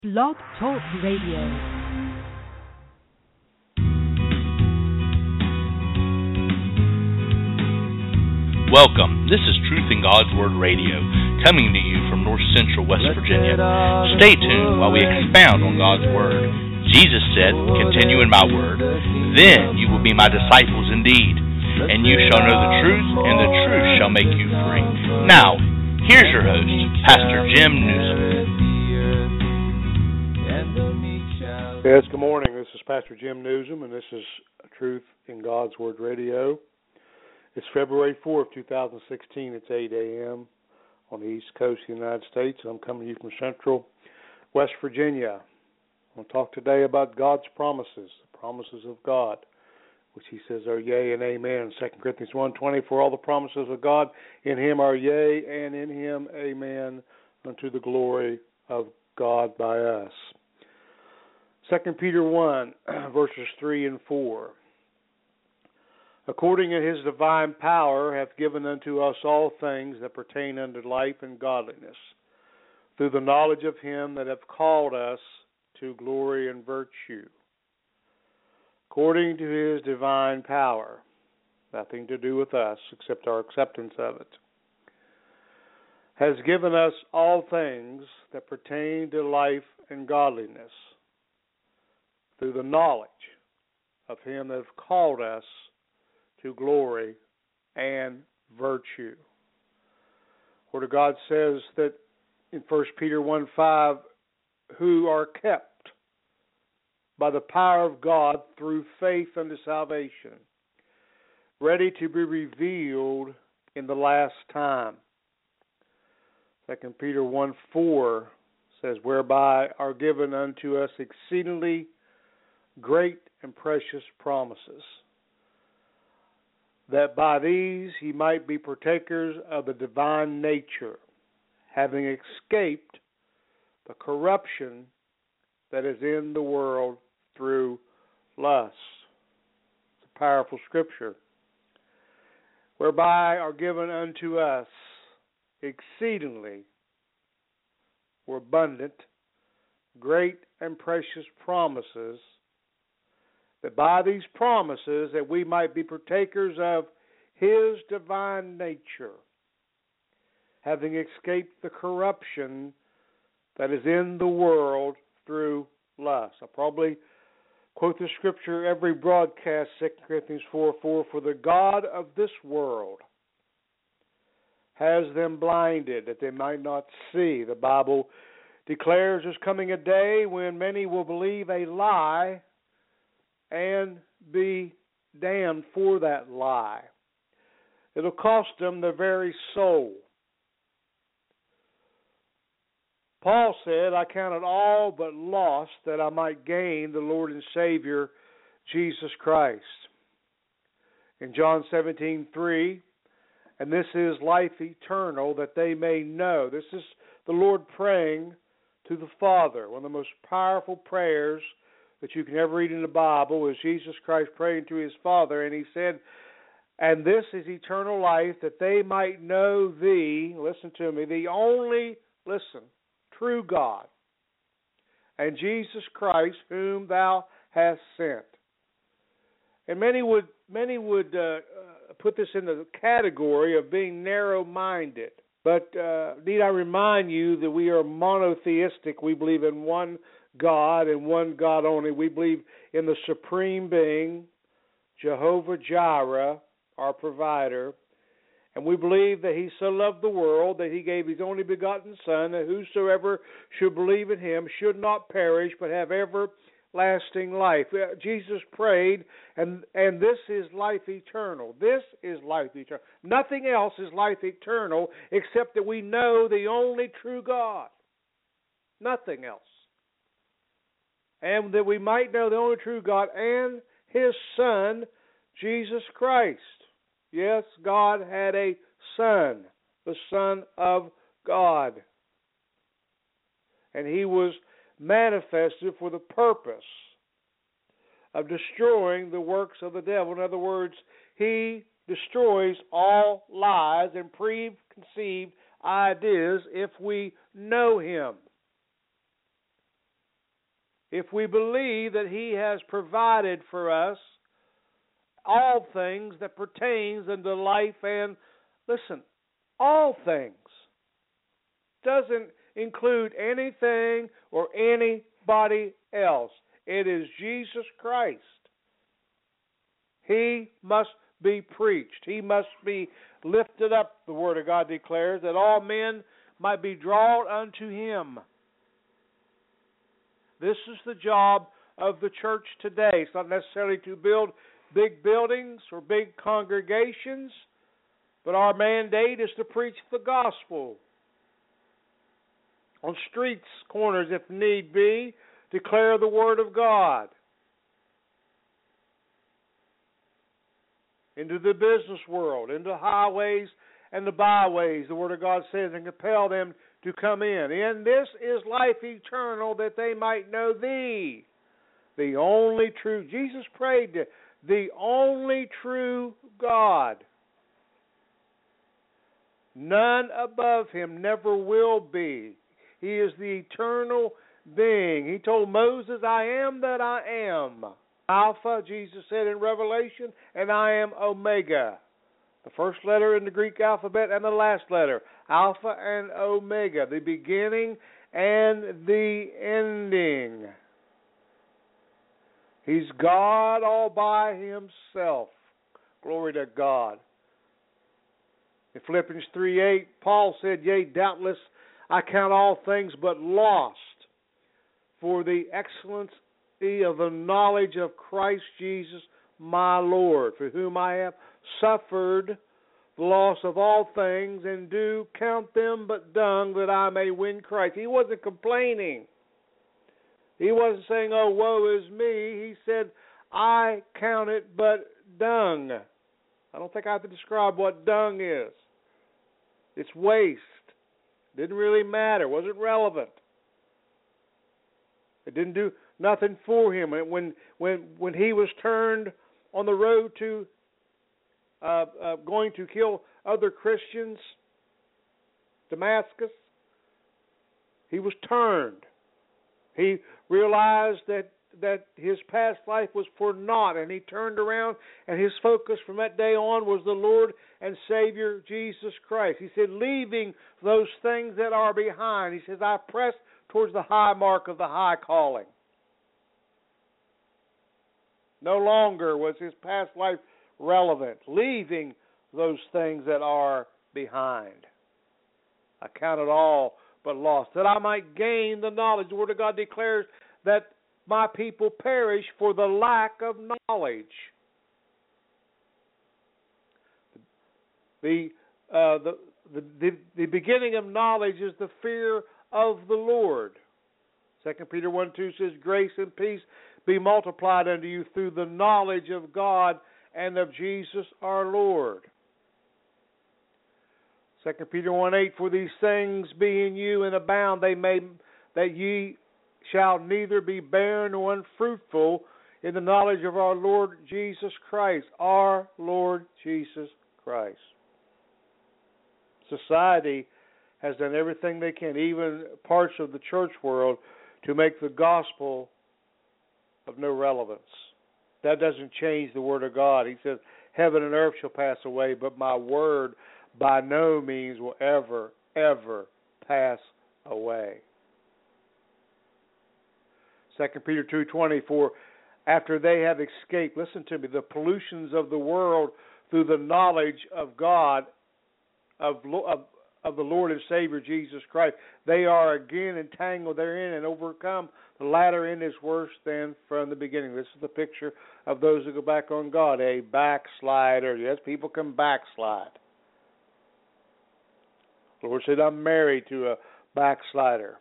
Blog Talk Radio. Welcome. This is Truth in God's Word Radio, coming to you from North Central West Virginia. Stay tuned while we expound on God's Word. Jesus said, "Continue in my word, then you will be my disciples indeed, and you shall know the truth, and the truth shall make you free." Now, here's your host, Pastor Jim Newsom. Yes, good morning. This is Pastor Jim Newsom, and this is Truth in God's Word Radio. It's February 4th, 2016. It's 8 a.m. on the East Coast of the United States. I'm coming to you from Central West Virginia. I'm going to talk today about God's promises, the promises of God, which He says are yea and amen. 2 Corinthians 1:20, for all the promises of God in Him are yea, and in Him amen, unto the glory of God by us. 2 Peter 1, verses 3 and 4. According to His divine power hath given unto us all things that pertain unto life and godliness, through the knowledge of Him that hath called us to glory and virtue. According to His divine power, nothing to do with us except our acceptance of it, has given us all things that pertain to life and godliness, through the knowledge of Him that hath called us to glory and virtue. Word of God says that in 1 Peter 1:5, who are kept by the power of God through faith unto salvation, ready to be revealed in the last time. 2 Peter 1:4 says, whereby are given unto us exceedingly great and precious promises, that by these ye might be partakers of the divine nature, having escaped the corruption that is in the world through lust. It's a powerful scripture. Whereby are given unto us exceedingly or abundant, great and precious promises, that by these promises that we might be partakers of His divine nature, having escaped the corruption that is in the world through lust. I probably quote this scripture every broadcast, 2 Corinthians 4:4, for the God of this world has them blinded that they might not see. The Bible declares there's coming a day when many will believe a lie and be damned for that lie. It'll cost them their very soul. Paul said, I count it all but loss that I might gain the Lord and Savior, Jesus Christ. In John 17:3, and this is life eternal, that they may know. This is the Lord praying to the Father. One of the most powerful prayers that you can ever read in the Bible is Jesus Christ praying to His Father, and He said, and this is eternal life, that they might know Thee, listen to me, the only, true God, and Jesus Christ, whom Thou hast sent. And many would put this in the category of being narrow-minded. But need I remind you that we are monotheistic. We believe in one God and one God only. We believe in the supreme being, Jehovah Jireh, our provider. And we believe that He so loved the world that He gave His only begotten Son, that whosoever should believe in Him should not perish but have everlasting life. Jesus prayed, and this is life eternal. This is life eternal. Nothing else is life eternal except that we know the only true God. Nothing else. And that we might know the only true God and His Son, Jesus Christ. Yes, God had a Son, the Son of God. And He was manifested for the purpose of destroying the works of the devil. In other words, He destroys all lies and preconceived ideas if we know Him. if we believe that He has provided for us all things that pertains unto life and, listen, all things. Doesn't include anything or anybody else. It is Jesus Christ. He must be preached. He must be lifted up, the Word of God declares, that all men might be drawn unto Him. This is the job of the church today. It's not necessarily to build big buildings or big congregations, but our mandate is to preach the gospel on streets, corners, if need be, declare the Word of God. Into the business world, into highways and the byways, the Word of God says, and compel them to come in. And this is life eternal, that they might know Thee, the only true. Jesus prayed to the only true God. None above Him, never will be. He is the eternal being. He told Moses, I am that I am. Alpha, Jesus said in Revelation, and I am Omega. The first letter in the Greek alphabet and the last letter. Alpha and Omega. The beginning and the ending. He's God all by Himself. Glory to God. In Philippians 3:8, Paul said, Yea, doubtless I count all things but lost for the excellency of the knowledge of Christ Jesus my Lord, for whom I have suffered the loss of all things, and do count them but dung, that I may win Christ. He wasn't complaining. He wasn't saying, oh, woe is me. He said, I count it but dung. I don't think I have to describe what dung is. It's waste. Didn't really matter. Wasn't relevant. It didn't do nothing for him. When he was turned on the road to going to kill other Christians, Damascus, he was turned. He realized that his past life was for naught, and he turned around, and his focus from that day on was the Lord and Savior Jesus Christ. He said, leaving those things that are behind, he says, I press towards the high mark of the high calling. No longer was his past life relevant, leaving those things that are behind. I count it all but lost, that I might gain the knowledge. The Word of God declares that my people perish for the lack of knowledge. The beginning of knowledge is the fear of the Lord. 2 Peter 1:2 says, grace and peace be multiplied unto you through the knowledge of God and of Jesus our Lord. 2 Peter 1:8, for these things be in you and abound, that ye shall neither be barren nor unfruitful in the knowledge of our Lord Jesus Christ. Our Lord Jesus Christ. Society has done everything they can, even parts of the church world, to make the gospel of no relevance. That doesn't change the Word of God. He says, heaven and earth shall pass away, but my word by no means will ever, ever pass away. 2 Peter 2:20, for after they have escaped, listen to me, the pollutions of the world through the knowledge of God, of the Lord and Savior Jesus Christ, they are again entangled therein and overcome. The latter end is worse than from the beginning. This is the picture of those who go back on God, a backslider. Yes, people can backslide. The Lord said, I'm married to a backslider.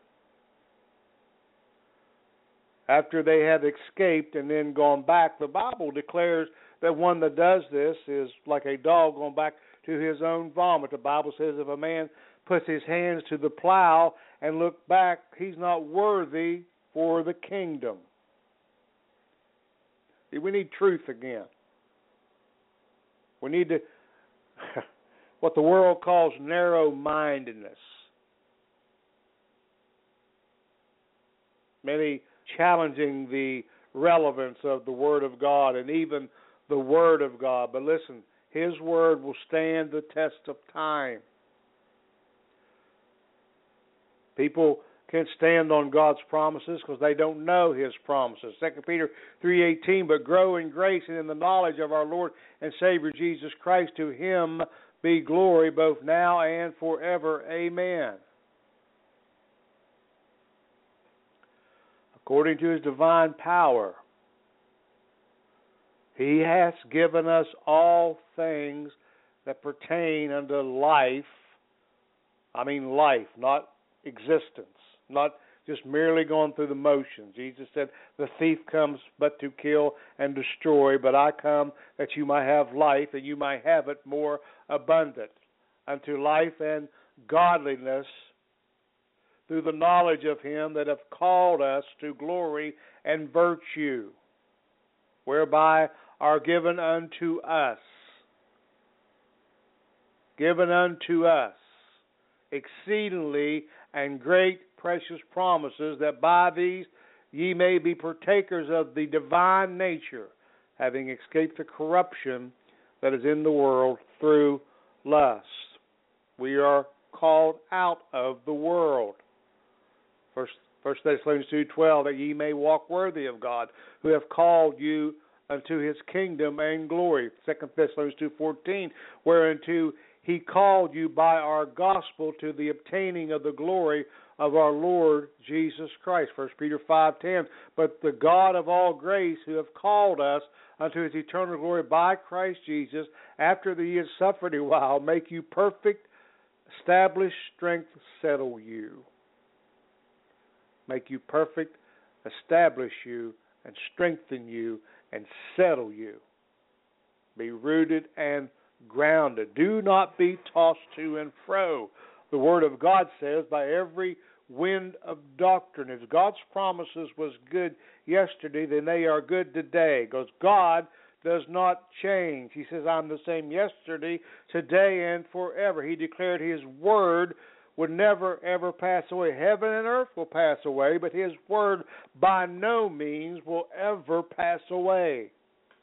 After they have escaped and then gone back, the Bible declares that one that does this is like a dog going back to his own vomit. The Bible says if a man puts his hands to the plow and look back, he's not worthy for the kingdom. We need truth again. We need to, what the world calls narrow-mindedness. Many challenging the relevance of the Word of God and even the Word of God. But listen, His Word will stand the test of time. People can't stand on God's promises because they don't know His promises. 2 Peter 3:18, but grow in grace and in the knowledge of our Lord and Savior Jesus Christ. To Him be glory both now and forever. Amen. According to His divine power, He has given us all things that pertain unto life. I mean life, not existence, not just merely going through the motions. Jesus said, the thief comes but to kill and destroy, but I come that you might have life, and you might have it more abundant, unto life and godliness, through the knowledge of Him that hath called us to glory and virtue, whereby are given unto us exceedingly and great precious promises, that by these ye may be partakers of the divine nature, having escaped the corruption that is in the world through lust. We are called out of the world. First Thessalonians 2:12, that ye may walk worthy of God, who have called you unto His kingdom and glory. 2 Thessalonians 2:14, whereunto He called you by our gospel to the obtaining of the glory of our Lord Jesus Christ. 1 Peter 5:10, but the God of all grace, who hath called us unto His eternal glory by Christ Jesus, after that He has suffered a while, make you perfect, establish, strength, settle you. Make you perfect, establish you, and strengthen you, and settle you. Be rooted and grounded. Do not be tossed to and fro. The Word of God says, by every wind of doctrine. If God's promises was good yesterday, then they are good today, because God does not change. He says, I'm the same yesterday, today, and forever. He declared His Word would never, ever pass away. Heaven and earth will pass away, but His Word by no means will ever pass away.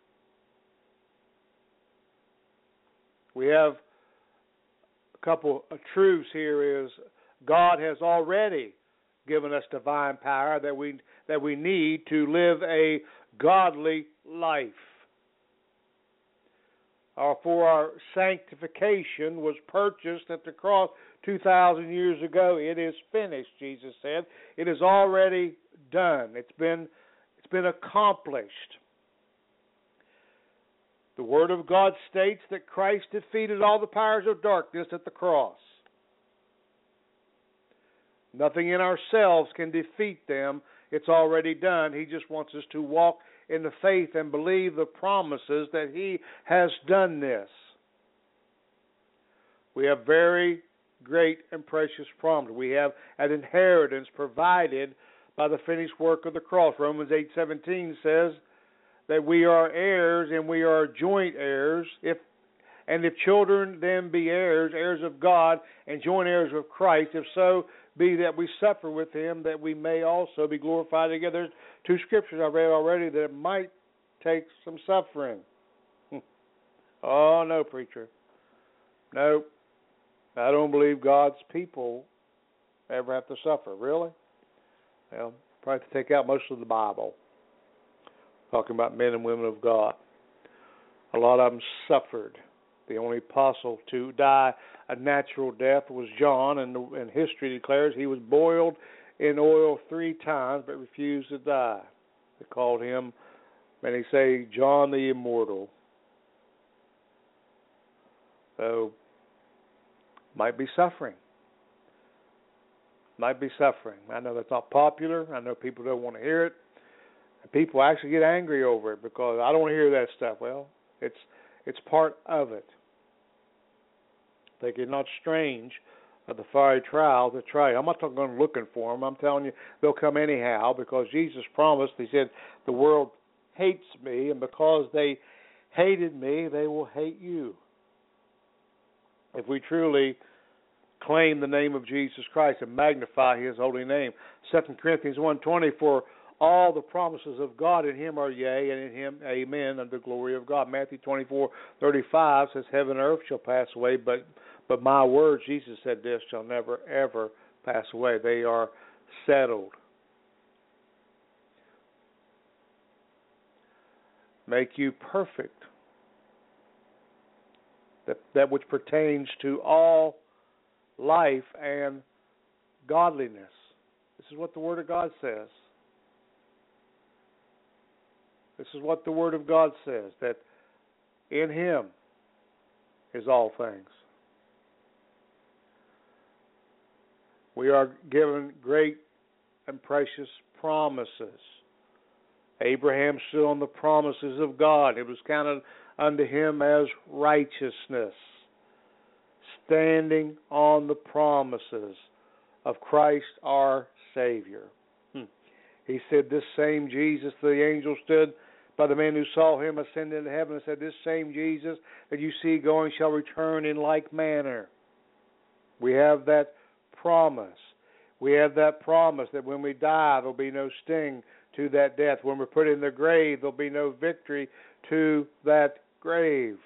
We have a couple of truths here. Is God has already given us divine power that we need to live a godly life. For our sanctification was purchased at the cross 2,000 years ago. It is finished, Jesus said. It is already done. It's been accomplished. The Word of God states that Christ defeated all the powers of darkness at the cross. Nothing in ourselves can defeat them. It's already done. He just wants us to walk in the faith and believe the promises that He has done this. We have very great and precious promises. We have an inheritance provided by the finished work of the cross. Romans 8:17 says that we are heirs, and we are joint heirs. If children, then be heirs, heirs of God, and joint heirs of Christ. If so be that we suffer with Him, that we may also be glorified together. There's two scriptures I read already that it might take some suffering. Oh, no, preacher. No, I don't believe God's people ever have to suffer. Really? Well, probably have to take out most of the Bible, talking about men and women of God. A lot of them suffered. The only apostle to die a natural death was John, and history declares he was boiled in oil 3 times but refused to die. They called him, and they say, John the Immortal. So, might be suffering. Might be suffering. I know that's not popular. I know people don't want to hear it. And people actually get angry over it because I don't want to hear that stuff. Well, it's part of it. Think it not strange of the fiery trial to try. I'm not going looking for them. I'm telling you, they'll come anyhow because Jesus promised. He said, the world hates me, and because they hated me, they will hate you. If we truly claim the name of Jesus Christ and magnify His holy name. 2 Corinthians 1:20, for all the promises of God in him are yea, and in him amen, unto the glory of God. Matthew 24:35 says, heaven and earth shall pass away, but my words, Jesus said this, shall never, ever pass away. They are settled. Make you perfect. That which pertains to all life and godliness. This is what the Word of God says. This is what the Word of God says, that in him is all things. We are given great and precious promises. Abraham stood on the promises of God. It was counted unto him as righteousness, standing on the promises of Christ our Savior. He said, this same Jesus, the angel stood by the man who saw him ascend into heaven and said, this same Jesus that you see going shall return in like manner. We have that promise. We have that promise that when we die, there'll be no sting to that death. When we're put in the grave, there'll be no victory to that grave.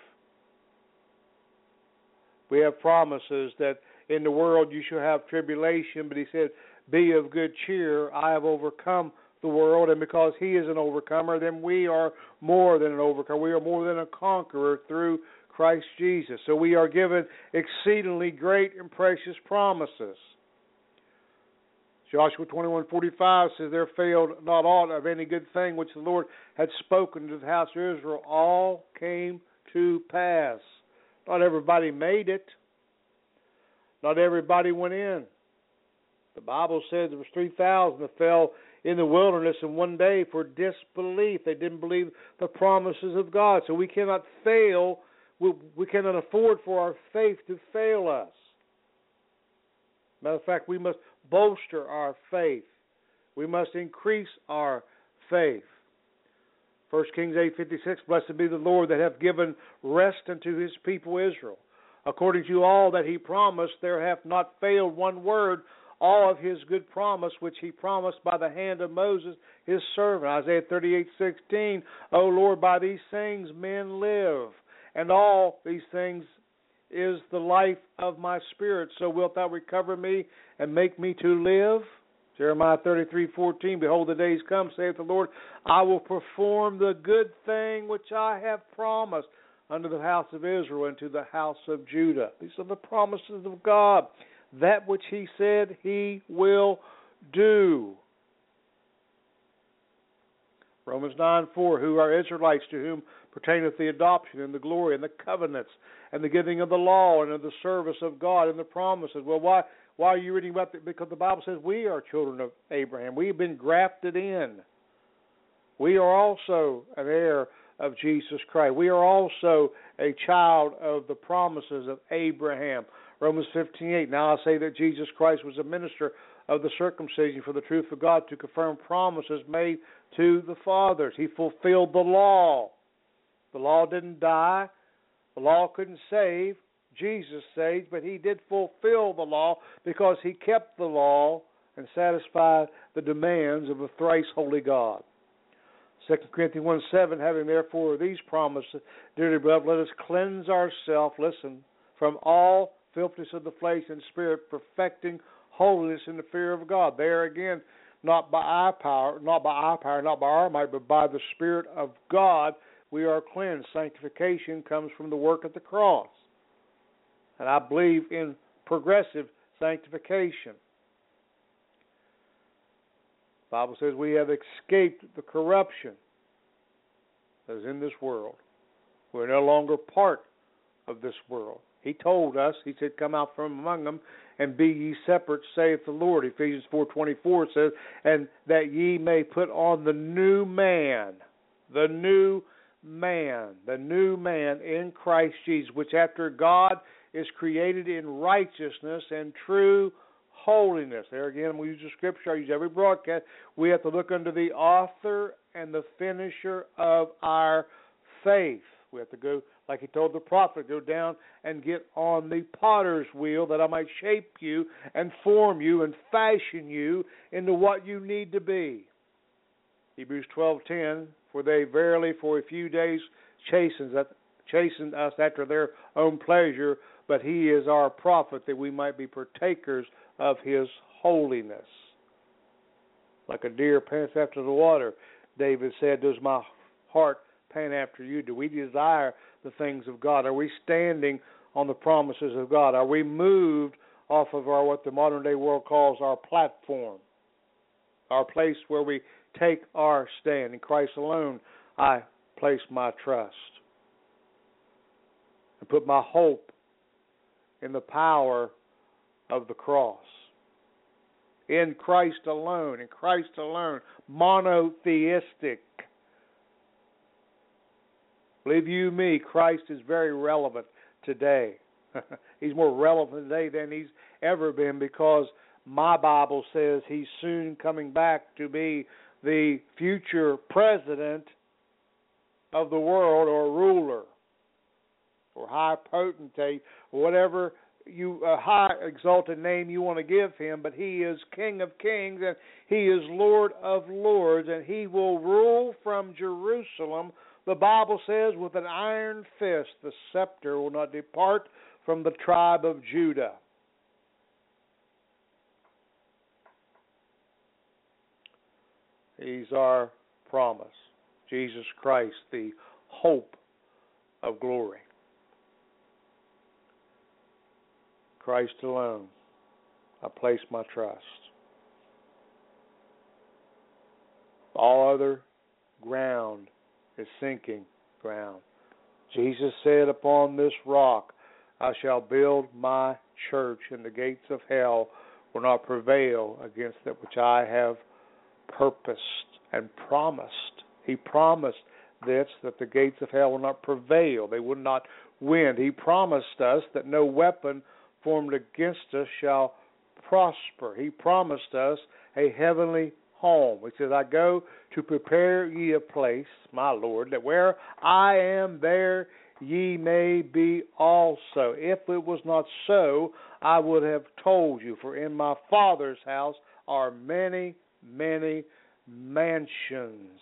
We have promises that in the world you shall have tribulation, but he said, be of good cheer, I have overcome the world, and because he is an overcomer, then we are more than an overcomer. We are more than a conqueror through Christ Jesus. So we are given exceedingly great and precious promises. Joshua 21:45 says, there failed not aught of any good thing which the Lord had spoken to the house of Israel. All came to pass. Not everybody made it. Not everybody went in. The Bible says there was 3,000 that fell in the wilderness in one day for disbelief. They didn't believe the promises of God. So we cannot fail. We cannot afford for our faith to fail us. Matter of fact, we must bolster our faith. We must increase our faith. 1 Kings 8:56, blessed be the Lord that hath given rest unto his people Israel. According to all that he promised, there hath not failed one word, all of his good promise, which he promised by the hand of Moses, his servant. Isaiah 38:16, O Lord, by these things men live, and all these things is the life of my spirit. So wilt thou recover me and make me to live? Jeremiah 33:14, behold, the days come, saith the Lord, I will perform the good thing which I have promised unto the house of Israel and to the house of Judah. These are the promises of God. That which he said he will do. Romans 9:4, who are Israelites, to whom pertaineth the adoption and the glory and the covenants and the giving of the law and of the service of God and the promises. Well, why are you reading about that? Because the Bible says we are children of Abraham. We have been grafted in. We are also an heir of Jesus Christ. We are also a child of the promises of Abraham. Romans 15:8, now I say that Jesus Christ was a minister of the circumcision for the truth of God to confirm promises made to the fathers. He fulfilled the law. The law didn't die. The law couldn't save. Jesus saved, but he did fulfill the law because he kept the law and satisfied the demands of a thrice holy God. 2 Corinthians 1:7, having therefore these promises, dearly beloved, let us cleanse ourselves, listen, from all filthiness of the flesh and spirit, perfecting holiness in the fear of God. There again, not by our power, not by our might, but by the Spirit of God, we are cleansed. Sanctification comes from the work at the cross. And I believe in progressive sanctification. The Bible says we have escaped the corruption that is in this world. We're no longer part of this world. He told us, he said, come out from among them and be ye separate, saith the Lord. Ephesians 4:24 says, and that ye may put on the new man in Christ Jesus, which after God is created in righteousness and true holiness. There again, we use the scripture, I use every broadcast. We have to look unto the author and the finisher of our faith. We have to go, like he told the prophet, go down and get on the potter's wheel that I might shape you and form you and fashion you into what you need to be. Hebrews 12:10, for they verily for a few days chastened us after their own pleasure, but he is our prophet, that we might be partakers of his holiness. Like a deer pants after the water, David said, does my heart pant after you? Do we desire the things of God? Are we standing on the promises of God? Are we moved off of our, what the modern day world calls our platform, our place where we take our stand? In Christ alone I place my trust and put my hope in the power of the cross. In Christ alone, monotheistic. Believe you me, Christ is very relevant today. He's more relevant today than he's ever been, because my Bible says he's soon coming back to be the future president of the world, or ruler, or high potentate, whatever high exalted name you want to give him, but he is King of Kings and he is Lord of Lords, and he will rule from Jerusalem. The Bible says, with an iron fist, the scepter will not depart from the tribe of Judah. He's our promise. Jesus Christ, the hope of glory. Christ alone, I place my trust. All other ground is sinking ground. Jesus said, upon this rock I shall build my church, and the gates of hell will not prevail against that which I have purposed and promised. He promised this, that the gates of hell will not prevail. They will not win. He promised us that no weapon formed against us shall prosper. He promised us a heavenly home. He says, I go to prepare ye a place, my Lord, that where I am, there ye may be also. If it was not so, I would have told you, for in my Father's house are many, many mansions.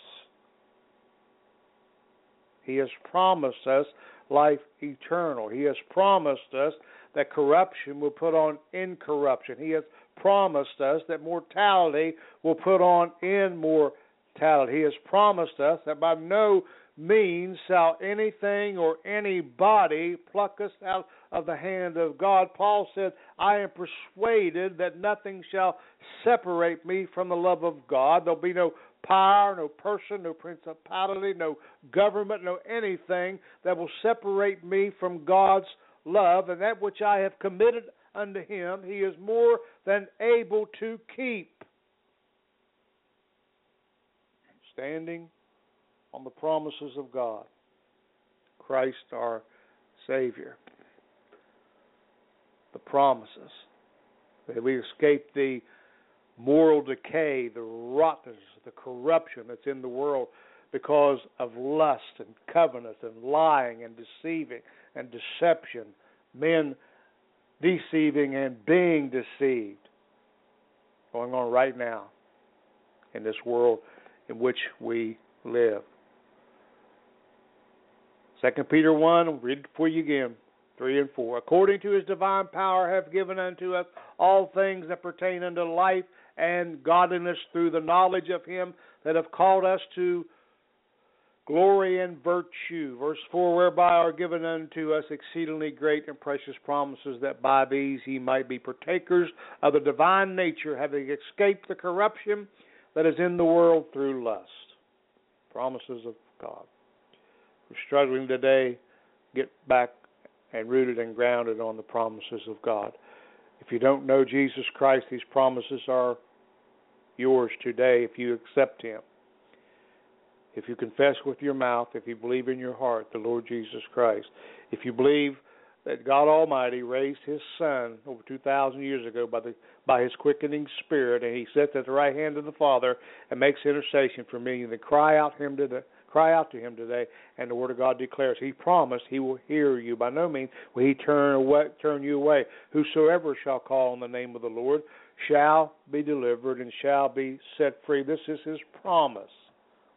He has promised us life eternal. He has promised us that corruption will put on incorruption. He has promised us that mortality will put on immortality. He has promised us that by no means shall anything or anybody pluck us out of the hand of God. Paul said, I am persuaded that nothing shall separate me from the love of God. There'll be no power, no person, no principality, no government, no anything that will separate me from God's love, and that which I have committed unto him, he is more than able to keep. Standing on the promises of God, Christ our Savior. The promises that we escape the moral decay, the rottenness, the corruption that's in the world because of lust and covenant and lying and deceiving and deception, men deceiving and being deceived, going on right now in this world in which we live. 2 Peter 1, I'll read it for you again, 3 and 4. According to his divine power hath given unto us all things that pertain unto life and godliness, through the knowledge of him that hath called us to glory and virtue. Verse 4, whereby are given unto us exceedingly great and precious promises, that by these ye might be partakers of the divine nature, having escaped the corruption that is in the world through lust. Promises of God. We're struggling today, get back and rooted and grounded on the promises of God. If you don't know Jesus Christ, these promises are yours today if you accept him. If you confess with your mouth, if you believe in your heart the Lord Jesus Christ, if you believe that God Almighty raised his Son over 2,000 years ago by his quickening Spirit, and he sits at the right hand of the Father and makes intercession for me, and then cry out to him today, and the Word of God declares he promised he will hear you. By no means will he turn you away. Whosoever shall call on the name of the Lord shall be delivered and shall be set free. This is his promise.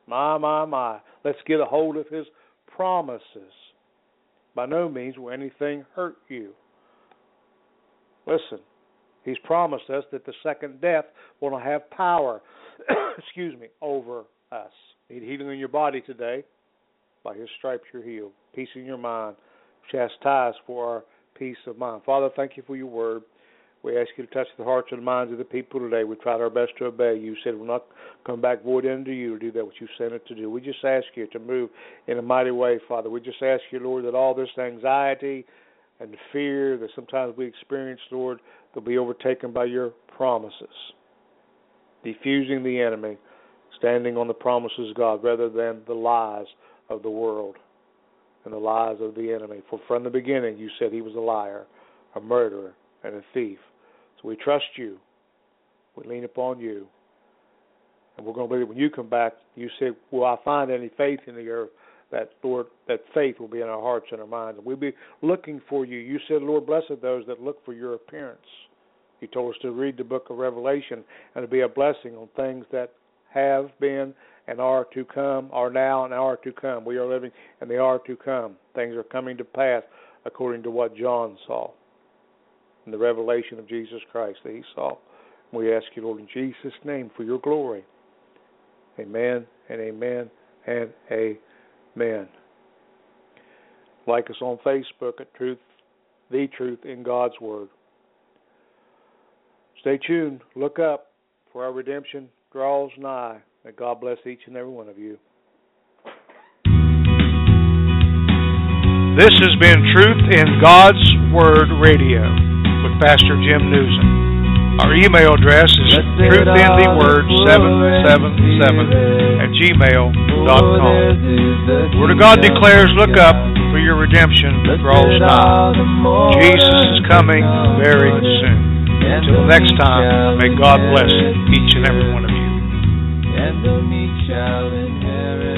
My. Let's get a hold of His promises. By no means will anything hurt you. Listen, He's promised us that the second death will not have power, over us. Need healing in your body today. By His stripes you're healed. Peace in your mind. Chastised for our peace of mind. Father, thank You for Your word. We ask You to touch the hearts and minds of the people today. We tried our best to obey You. You said we'll not come back void unto You to do that which You sent it to do. We just ask You to move in a mighty way, Father. We just ask You, Lord, that all this anxiety and the fear that sometimes we experience, Lord, will be overtaken by Your promises. Defusing the enemy, standing on the promises of God rather than the lies of the world and the lies of the enemy. For from the beginning You said he was a liar, a murderer, and a thief. So we trust You. We lean upon You. And we're going to believe when You come back, You said, will I find any faith in the earth? That, Lord, that faith will be in our hearts and our minds. And we'll be looking for You. You said, Lord, blessed those that look for Your appearance. You told us to read the book of Revelation and to be a blessing on things that have been and are to come, are now and are to come. We are living and they are to come. Things are coming to pass according to what John saw in the revelation of Jesus Christ that he saw. We ask You, Lord, in Jesus' name for Your glory. Amen and amen and amen. Like us on Facebook at The Truth in God's Word. Stay tuned. Look up, for our redemption draws nigh. May God bless each and every one of you. This has been Truth in God's Word Radio with Pastor Jim Newsom. Our email address is truthintheword777@gmail.com. Word of God declares, look up, for your redemption draws nigh. Jesus is coming very soon. Until next time, may God bless each and every one of you. And the meek shall inherit